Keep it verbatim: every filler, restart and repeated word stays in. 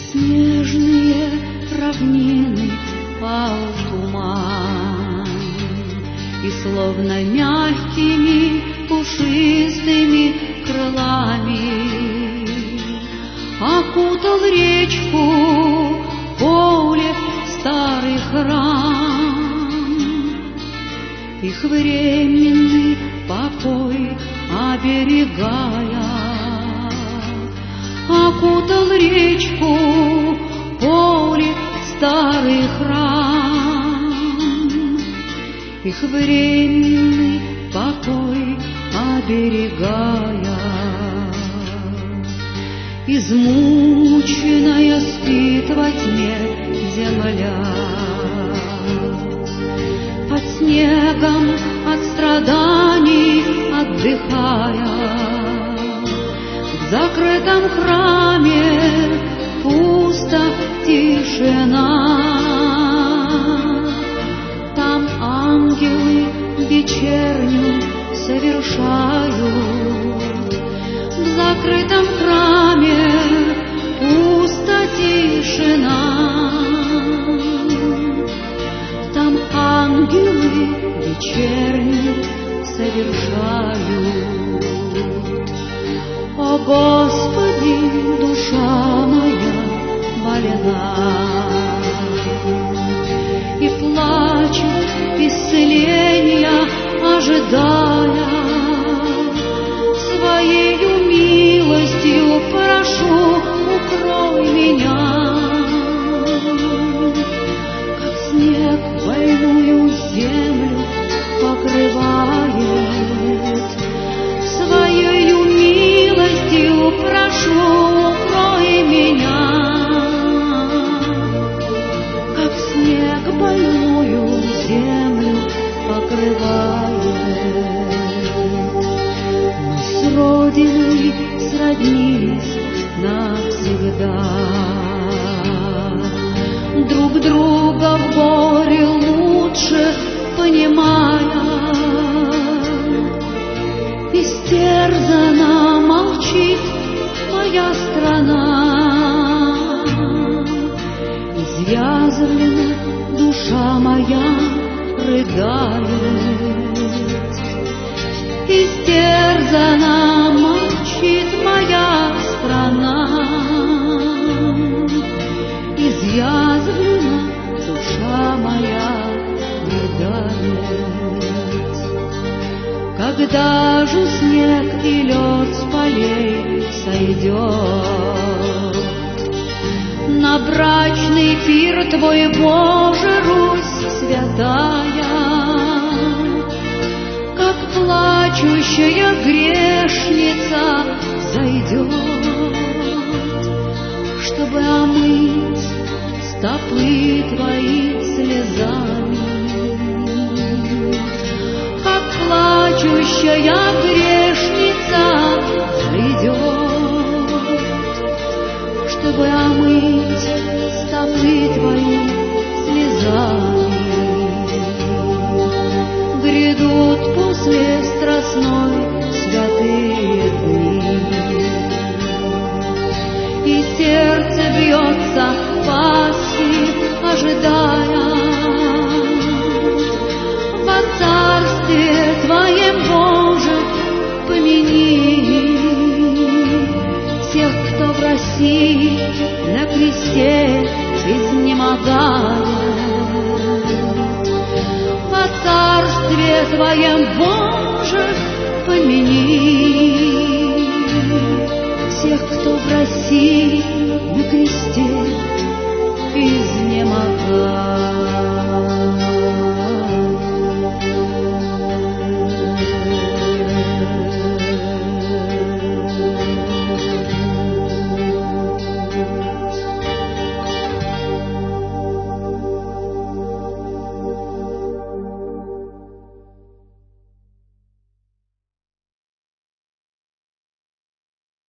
снежные равнины пал туман, и словно мягкими пушистыми крылами окутал речку поле старых ран. Их временный покой оберегая, окутал речку поле старых ран. Их временный покой оберегая. Измученная спит во тьме земля, под снегом от страданий отдыхая. В закрытом храме пусто, тишина. Там ангелы вечернюю совершают. В закрытом храме пусто, тишина. Там ангелы вечернюю совершают. О Господи, душа моя больна, и плачет исцеления, ожидая. Своею милостью прошу, укрой меня, как снег больную землю покрывает. Своею милостью прошу, укрой меня, как снег больную землю покрывает. Мы с Родиной сроднились навсегда, друг друга в горе лучше понимая. Истерзана молчит моя страна, изъязвлена душа моя рыдает. Истерзана молчит моя страна, изъязвлена душа моя рыдает. Когда же снег и лед с полей сойдет, на брачный пир Твой, Боже, Русь святая, как плачущая грешница зайдет, чтобы омыть стопы Твои слезами. Как плачущая грешница зайдет, чтобы омыть стопы Твои слезами. Грядут после страстной святые дни, и сердце бьется Пасхи, ожидая. Во царстве Твоем, Боже, помяни всех, кто в России на кресте изнемогает. Во царстве Твоем, Боже, помяни